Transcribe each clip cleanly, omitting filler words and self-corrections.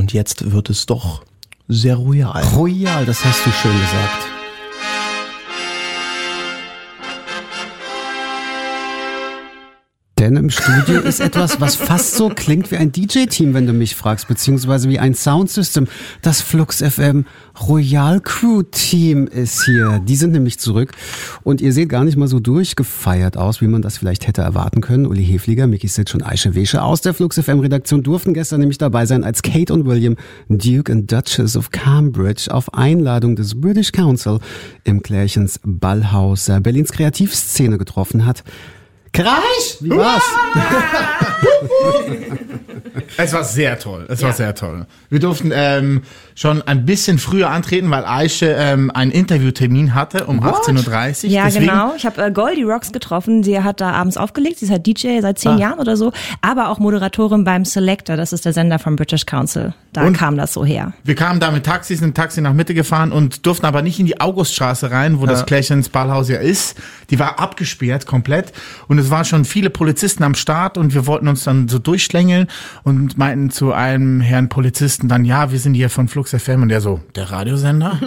Und jetzt wird es doch sehr royal. Royal, das hast du schön gesagt. Denn im Studio ist etwas, was fast so klingt wie ein DJ-Team, wenn du mich fragst, beziehungsweise wie ein Soundsystem. Das Flux FM Royal Crew Team ist hier. Die sind nämlich zurück und ihr seht gar nicht mal so durchgefeiert aus, wie man das vielleicht hätte erwarten können. Uli Hefliger, Micky Sitsch und Aische Wesche aus der Flux FM Redaktion durften gestern nämlich dabei sein, als Kate und William, Duke and Duchess of Cambridge, auf Einladung des British Council im Klärchens Ballhaus Berlins Kreativszene getroffen hat. Kreisch! Wie war's? Es war sehr toll. War sehr toll. Wir durften schon ein bisschen früher antreten, weil Aische einen Interviewtermin hatte um 18.30 Uhr. Ja, deswegen. genau. Ich habe Goldie Rocks getroffen. Sie hat da abends aufgelegt. Sie ist halt DJ seit 10 Jahren oder so, aber auch Moderatorin beim Selector. Das ist der Sender vom British Council. Da kam das so her. Wir kamen da mit Taxis, ein Taxi nach Mitte gefahren und durften aber nicht in die Auguststraße rein, wo das Klärchens Ballhaus ja ist. Die war abgesperrt komplett und es waren schon viele Polizisten am Start und wir wollten uns dann so durchschlängeln und meinten zu einem Herrn Polizisten dann, ja, wir sind hier von Flux FM und der so, der Radiosender?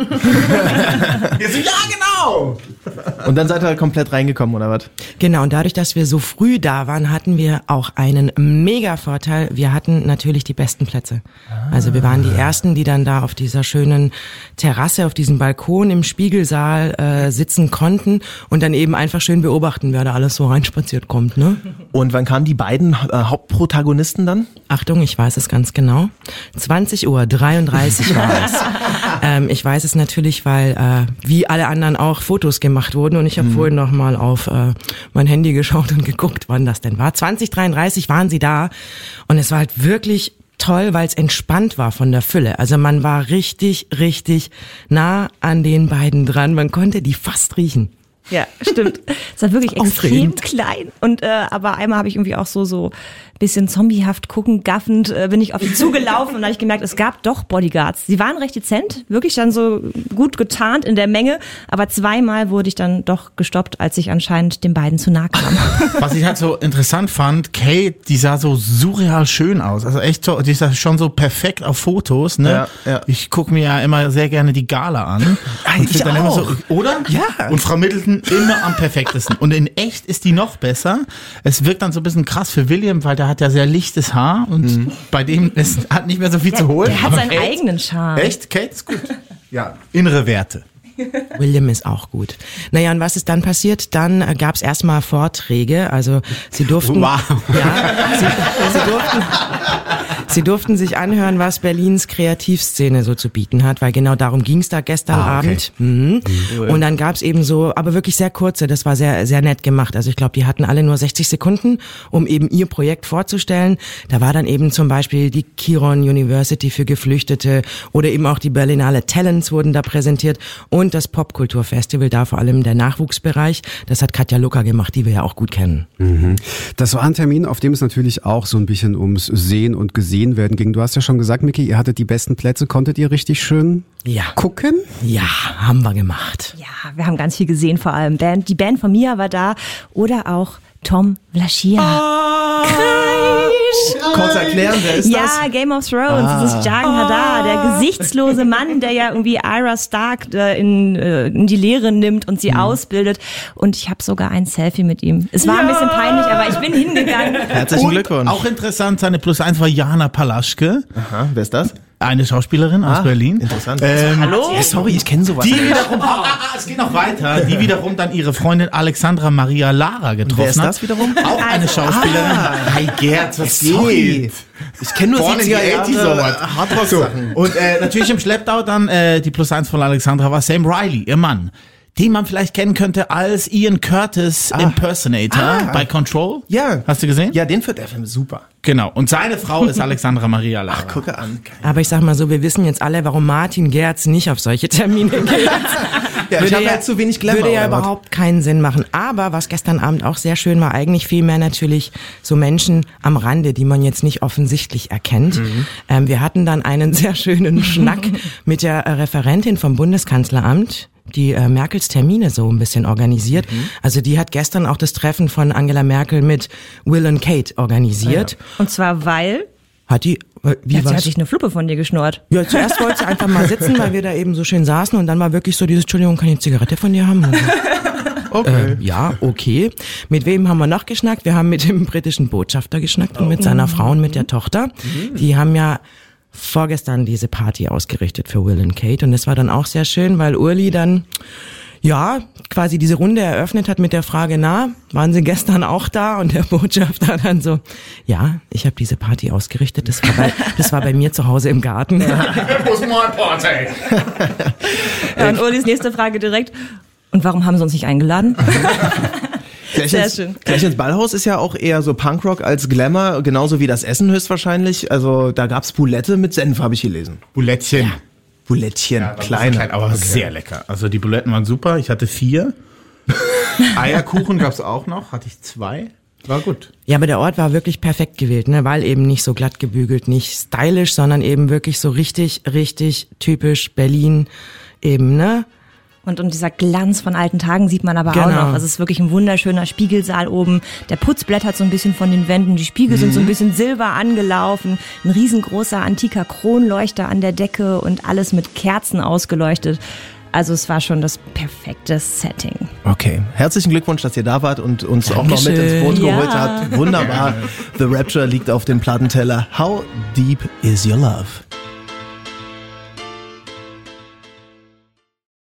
Wir so, ja, genau! Und dann seid ihr komplett reingekommen, oder was? Genau, und dadurch, dass wir so früh da waren, hatten wir auch einen Mega-Vorteil. Wir hatten natürlich die besten Plätze. Also wir waren die Ersten, die dann da auf dieser schönen Terrasse, auf diesem Balkon im Spiegelsaal sitzen konnten und dann eben einfach schön beobachten, wer da alles so reinspaziert kommt, ne? Und wann kamen die beiden Hauptprotagonisten dann? Achtung, ich weiß es ganz genau. 20:33 Uhr war es. Ich weiß es natürlich, weil wie alle anderen auch Fotos gemacht wurden und ich habe vorhin noch mal auf mein Handy geschaut und geguckt, wann das denn war. 20:33 waren sie da und es war halt wirklich toll, weil es entspannt war von der Fülle. Also man war richtig, richtig nah an den beiden dran. Man konnte die fast riechen. Ja, stimmt. Es war wirklich extrem klein. Und aber einmal habe ich irgendwie auch so bisschen zombiehaft guckend, gaffend, bin ich auf die zugelaufen und habe ich gemerkt, es gab doch Bodyguards. Sie waren recht dezent, wirklich dann so gut getarnt in der Menge, aber zweimal wurde ich dann doch gestoppt, als ich anscheinend den beiden zu nahe kam. Was ich halt so interessant fand, Kate, die sah so surreal schön aus. Also echt so, die sah schon so perfekt auf Fotos, ne? Ja. Ich gucke mir ja immer sehr gerne die Gala an. Und Ich dann auch. immer so, oder? Ja. Und Frau Middleton immer am perfektesten. Und in echt ist die noch besser. Es wirkt dann so ein bisschen krass für William, weil der hat ja sehr lichtes Haar und bei dem hat nicht mehr so viel zu holen. Der hat Aber seinen Kate, eigenen Charme. Echt? Kate ist gut. Ja, innere Werte. William ist auch gut. Naja, und was ist dann passiert? Dann gab es erstmal Vorträge, also sie durften, Wow. sie durften sich anhören, was Berlins Kreativszene so zu bieten hat, weil genau darum ging es da gestern Abend. Mhm. Und dann gab es eben so, aber wirklich sehr kurze, das war sehr, sehr nett gemacht. Also ich glaube, die hatten alle nur 60 Sekunden, um eben ihr Projekt vorzustellen. Da war dann eben zum Beispiel die Kiron University für Geflüchtete oder eben auch die Berlinale Talents wurden da präsentiert und das Popkulturfestival, da vor allem der Nachwuchsbereich. Das hat Katja Lucker gemacht, die wir ja auch gut kennen. Mhm. Das war ein Termin, auf dem es natürlich auch so ein bisschen ums Sehen und Gesehen werden ging. Du hast ja schon gesagt, Micky, ihr hattet die besten Plätze. Konntet ihr richtig schön gucken? Ja, haben wir gemacht. Ja, wir haben ganz viel gesehen, vor allem die Band von Mia war da oder auch Tom Vlaschia. Kurz erklären, wer ist das? Ja, Game of Thrones, das ist Jaqen H'ghar, der gesichtslose Mann, der ja irgendwie Arya Stark in die Lehre nimmt und sie ausbildet. Und ich habe sogar ein Selfie mit ihm. Es war ein bisschen peinlich, aber ich bin hingegangen. Herzlichen Glückwunsch. Auch interessant, seine +1 war Jana Palaschke. Aha, wer ist das? Eine Schauspielerin aus Berlin. Interessant. Hallo? Ja, sorry, ich kenne sowas. Die wiederum, es geht noch weiter, die wiederum dann ihre Freundin Alexandra Maria Lara getroffen Wer ist hat. das wiederum? Auch eine Schauspielerin. Hi Gerd, was Sorry. geht? Ich kenne nur Vorne 70er die 80s Jahre sowas. Hardrock-Sachen. Und natürlich im Schlepptau dann die +1 von Alexandra war Sam Riley, ihr Mann. Den man vielleicht kennen könnte als Ian Curtis Impersonator bei Control. Ja. Hast du gesehen? Ja, den findet der Film super. Genau. Und seine Frau ist Alexandra Maria Lara. Gucke an. Aber ich sag mal so, wir wissen jetzt alle, warum Martin Gerz nicht auf solche Termine geht. Ja, ich habe halt zu wenig Glamour. Würde ja oder was? überhaupt keinen Sinn machen. Aber was gestern Abend auch sehr schön war, eigentlich viel mehr natürlich so Menschen am Rande, die man jetzt nicht offensichtlich erkennt. Wir hatten dann einen sehr schönen Schnack mit der Referentin vom Bundeskanzleramt, die Merkels Termine so ein bisschen organisiert. Also die hat gestern auch das Treffen von Angela Merkel mit Will und Kate organisiert. Und zwar weil... Hat die Wie Sie was? hat sich eine Fluppe von dir geschnurrt. Ja, zuerst wollte sie einfach mal sitzen, weil wir da eben so schön saßen und dann war wirklich so dieses, Entschuldigung, kann ich eine Zigarette von dir haben? Okay. Ja, okay. Mit wem haben wir noch geschnackt? Wir haben mit dem britischen Botschafter geschnackt und mit seiner Frau und mit der Tochter. Die haben ja vorgestern diese Party ausgerichtet für Will und Kate und das war dann auch sehr schön, weil Urli dann quasi diese Runde eröffnet hat mit der Frage, waren Sie gestern auch da? Und der Botschafter dann so, ja, ich habe diese Party ausgerichtet, das war bei mir zu Hause im Garten. Wo ist mein Party? Und Urlis nächste Frage direkt. Und warum haben Sie uns nicht eingeladen? Sehr schön. Gleich ins Ballhaus ist ja auch eher so Punkrock als Glamour, genauso wie das Essen höchstwahrscheinlich. Also da gab's Boulette mit Senf, habe ich gelesen. Bulettchen. Ja. Bulettchen, klein, aber sehr lecker. Also die Buletten waren super. Ich hatte 4. Eierkuchen gab's auch noch. Hatte ich 2. War gut. Ja, aber der Ort war wirklich perfekt gewählt, ne, weil eben nicht so glatt gebügelt, nicht stylisch, sondern eben wirklich so richtig, richtig typisch Berlin eben, ne? Und dieser Glanz von alten Tagen sieht man aber auch noch. Also es ist wirklich ein wunderschöner Spiegelsaal oben. Der Putz blättert so ein bisschen von den Wänden. Die Spiegel sind so ein bisschen silber angelaufen. Ein riesengroßer antiker Kronleuchter an der Decke und alles mit Kerzen ausgeleuchtet. Also es war schon das perfekte Setting. Okay, herzlichen Glückwunsch, dass ihr da wart und uns auch noch mit ins Boot geholt habt. Wunderbar. The Rapture liegt auf dem Plattenteller. How deep is your love?